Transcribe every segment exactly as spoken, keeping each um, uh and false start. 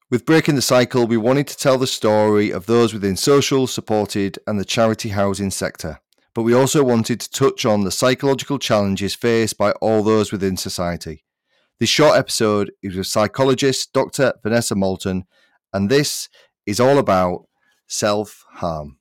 With Breaking the Cycle, we wanted to tell the story of those within social, supported, and the charity housing sector. But we also wanted to touch on the psychological challenges faced by all those within society. This short episode is with psychologist Doctor Vanessa Moulton, and this is all about self-harm.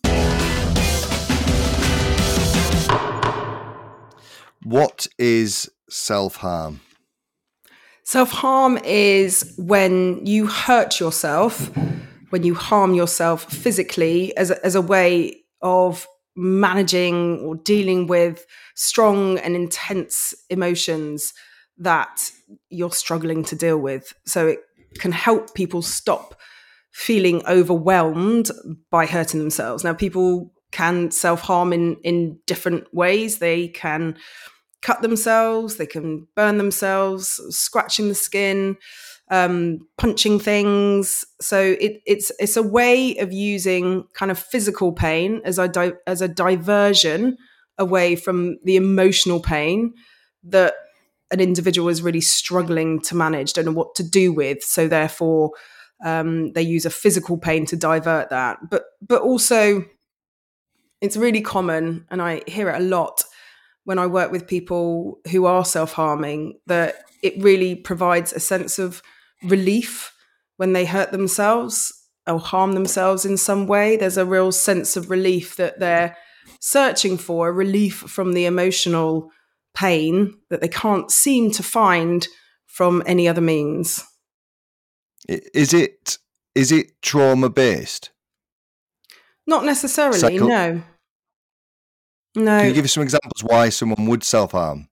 What is self-harm? Self-harm is when you hurt yourself, when you harm yourself physically as a, as a way of managing or dealing with strong and intense emotions that you're struggling to deal with. So it can help people stop feeling overwhelmed by hurting themselves. Now, people can self-harm in, in different ways. They can cut themselves, they can burn themselves, scratching the skin, um, punching things. So it, it's it's a way of using kind of physical pain as a di- as a diversion away from the emotional pain that an individual is really struggling to manage, don't know what to do with. So therefore, um, they use a physical pain to divert that. But but also, it's really common, and I hear it a lot when I work with people who are self-harming, that it really provides a sense of relief when they hurt themselves or harm themselves in some way. There's a real sense of relief that they're searching for, a relief from the emotional pain that they can't seem to find from any other means. Is it is it trauma-based? Not necessarily, Psycho- no. No. Can you give us some examples why someone would self-harm?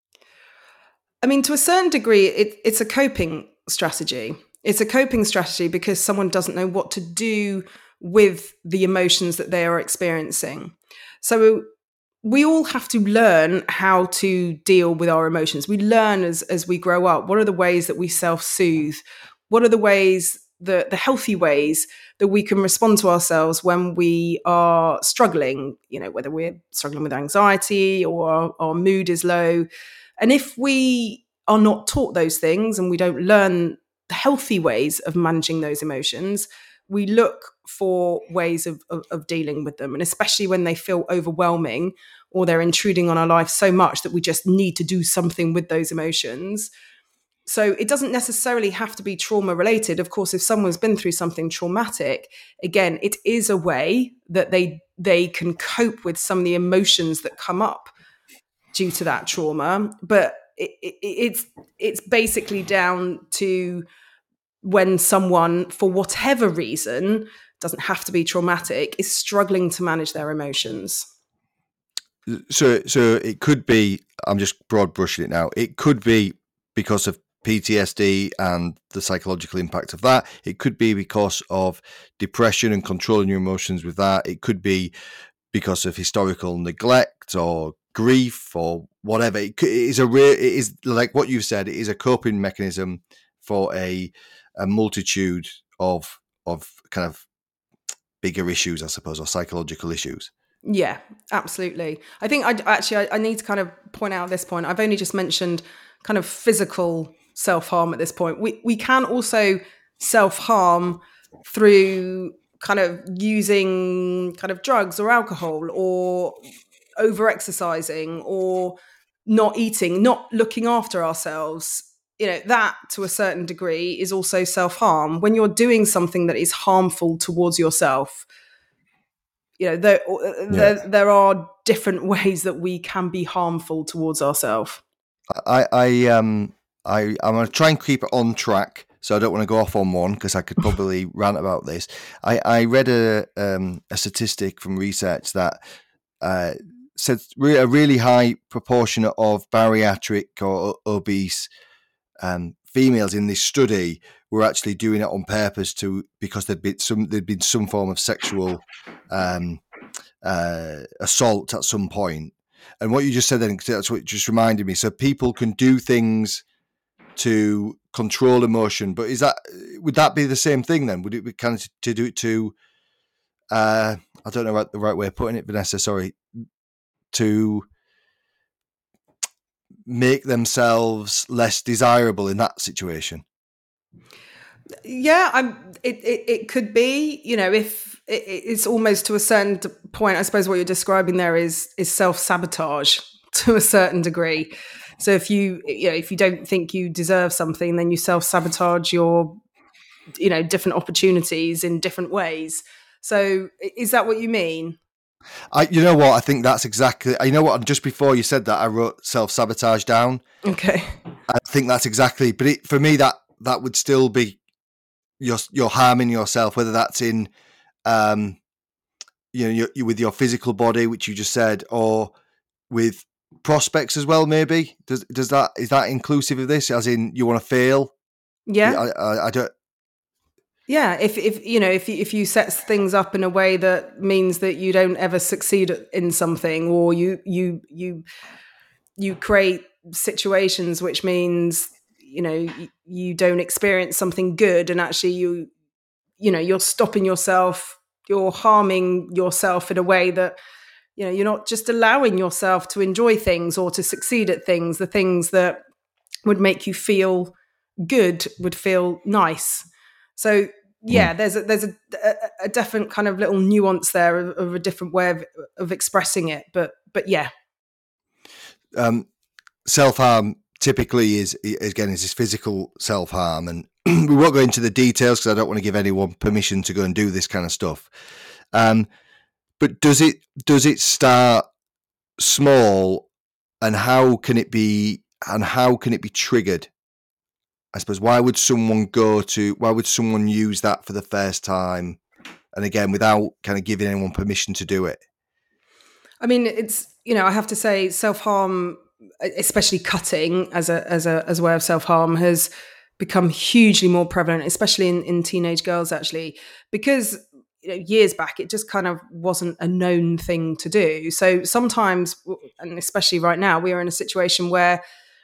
I mean, to a certain degree, it, it's a coping strategy. It's a coping strategy because someone doesn't know what to do with the emotions that they are experiencing. So we all have to learn how to deal with our emotions. We learn as, as we grow up. What are the ways that we self-soothe? What are the ways, the, the healthy ways that we can respond to ourselves when we are struggling, you know, whether we're struggling with anxiety or our, our mood is low. And if we are not taught those things and we don't learn the healthy ways of managing those emotions, we look for ways of, of, of dealing with them. And especially when they feel overwhelming or they're intruding on our life so much that we just need to do something with those emotions. So it doesn't necessarily have to be trauma related. Of course, if someone's been through something traumatic, again, it is a way that they they can cope with some of the emotions that come up due to that trauma. But it, it, it's it's basically down to when someone, for whatever reason, doesn't have to be traumatic, is struggling to manage their emotions. So, so it could be, I'm just broad brushing it now, it could be because of P T S D and the psychological impact of that. It could be because of depression and controlling your emotions with that. It could be because of historical neglect or grief or whatever. It, could, it is a real, it is like what you've said, it is a coping mechanism for a a multitude of of kind of bigger issues, I suppose, or psychological issues. Yeah, absolutely. I think I actually I, I need to kind of point out at this point, I've only just mentioned kind of physical self-harm at this point. We we can also self-harm through kind of using kind of drugs or alcohol or over-exercising or not eating, not looking after ourselves. You know, that to a certain degree is also self-harm. When you're doing something that is harmful towards yourself, you know, there, there, yeah. there are different ways that we can be harmful towards ourselves. I, I, um, I, I'm going to try and keep it on track, so I don't want to go off on one because I could probably rant about this. I, I read a, um, a statistic from research that uh, said a really high proportion of bariatric or obese um, females in this study were actually doing it on purpose to because there'd been some there'd been some form of sexual um, uh, assault at some point. And what you just said then, that's what just reminded me. So people can do things to control emotion, but is that would that be the same thing then? Would it be kind of to do it to? Uh, I don't know what the right way of putting it, Vanessa. Sorry, to make themselves less desirable in that situation. Yeah, I'm. It, it it could be. You know, if it, it's almost to a certain point. I suppose what you're describing there is is self sabotage to a certain degree. So if you you know if you don't think you deserve something, then you self sabotage your you know different opportunities in different ways. So is that what you mean? I, you know what? I think that's exactly. You know what? Just before you said that, I wrote self sabotage down. Okay. I think that's exactly. But it, for me, that that would still be you're you're harming yourself. Whether that's in, um, you know, you with your physical body, which you just said, or with prospects as well. Maybe does does that is that inclusive of this? As in, you want to fail? Yeah. I, I, I don't. Yeah, if if you know if you, if you set things up in a way that means that you don't ever succeed in something, or you you you you create situations which means you know you, you don't experience something good, and actually you you know you're stopping yourself, you're harming yourself in a way that you know you're not just allowing yourself to enjoy things or to succeed at things, the things that would make you feel good, would feel nice. So Mm. yeah, there's a, there's a, a, a different kind of little nuance there of, of a different way of, of expressing it. But but yeah, Um, self harm typically is again is this physical self harm, and we won't go into the details because I don't want to give anyone permission to go and do this kind of stuff. Um, but does it does it start small, and how can it be and how can it be triggered? I suppose why would someone go to why would someone use that for the first time, and again without kind of giving anyone permission to do it? I mean, it's you know I have to say self harm, especially cutting as a as a as a way of self harm, has become hugely more prevalent, especially in, in teenage girls actually, because you know, years back it just kind of wasn't a known thing to do. So sometimes, and especially right now, we are in a situation where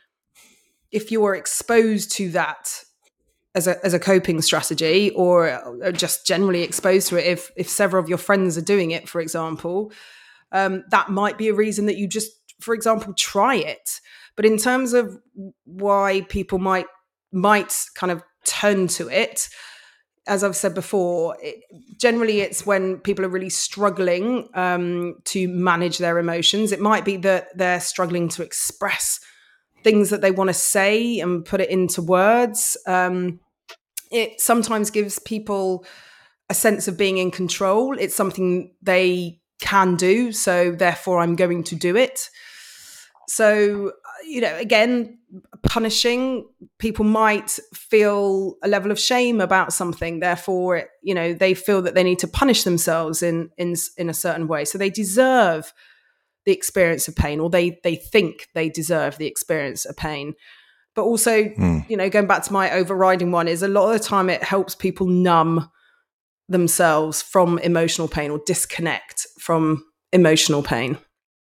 if you are exposed to that as a as a coping strategy, or, or just generally exposed to it, if if several of your friends are doing it, for example, um, that might be a reason that you just, for example, try it. But in terms of why people might might kind of turn to it, as I've said before, it, generally it's when people are really struggling um, to manage their emotions. It might be that they're struggling to express things that they want to say and put it into words. Um, it sometimes gives people a sense of being in control. It's something they can do, so therefore I'm going to do it. So, you know, again, punishing, people might feel a level of shame about something. Therefore, it, you know, they feel that they need to punish themselves in in in a certain way. So they deserve the experience of pain, or they they think they deserve the experience of pain. But also, Hmm. you know, going back to my overriding one, is a lot of the time it helps people numb themselves from emotional pain or disconnect from emotional pain.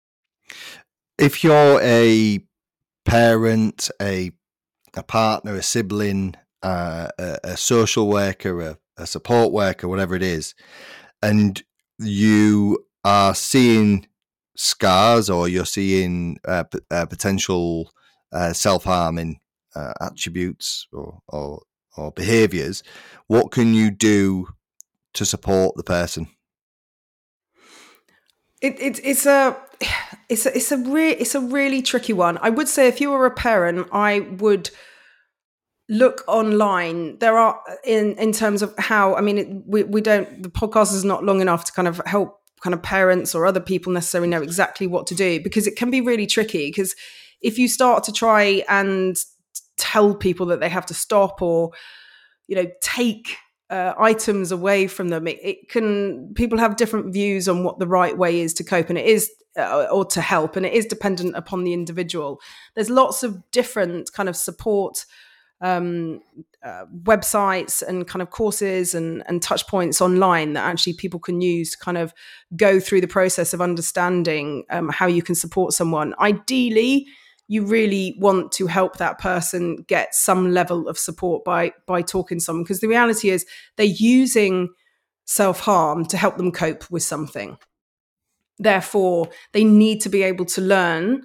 If you're a parent, a a partner, a sibling, uh, a, a social worker, a, a support worker, whatever it is, and you are seeing scars or you're seeing uh, p- uh, potential uh, self-harming uh, attributes or, or or behaviors, what can you do to support the person? It, it, it's a it's a it's a re- it's a really tricky one. I would say if you were a parent, I would look online. There are in in terms of how I mean it, we we don't the podcast is not long enough to kind of help kind of parents or other people necessarily know exactly what to do, because it can be really tricky. Because if you start to try and tell people that they have to stop, or you know take uh, items away from them, it, it can people have different views on what the right way is to cope, and it is uh, or to help, and it is dependent upon the individual. There's lots of different kind of support um, uh, websites and kind of courses and, and touch points online that actually people can use to kind of go through the process of understanding um, how you can support someone. Ideally, you really want to help that person get some level of support by by talking to someone, because the reality is they're using self-harm to help them cope with something. Therefore, they need to be able to learn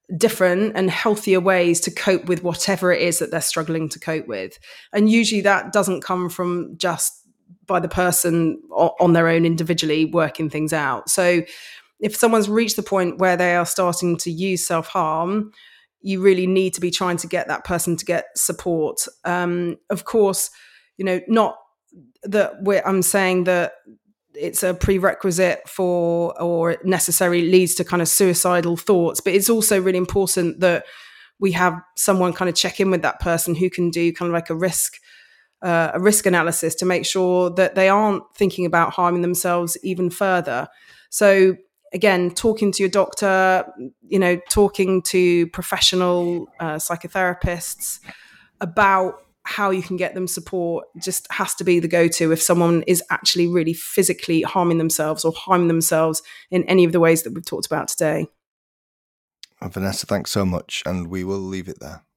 different and healthier ways to cope with whatever it is that they're struggling to cope with. And usually that doesn't come from just by the person on their own individually working things out. So if someone's reached the point where they are starting to use self-harm, you really need to be trying to get that person to get support. Um, of course, you know, not that we're, I'm saying that it's a prerequisite for or necessarily leads to kind of suicidal thoughts, but it's also really important that we have someone kind of check in with that person who can do kind of like a risk uh, a risk analysis to make sure that they aren't thinking about harming themselves even further. So again, talking to your doctor, you know, talking to professional uh, psychotherapists about how you can get them support just has to be the go-to if someone is actually really physically harming themselves or harming themselves in any of the ways that we've talked about today. Vanessa, thanks so much, and we will leave it there.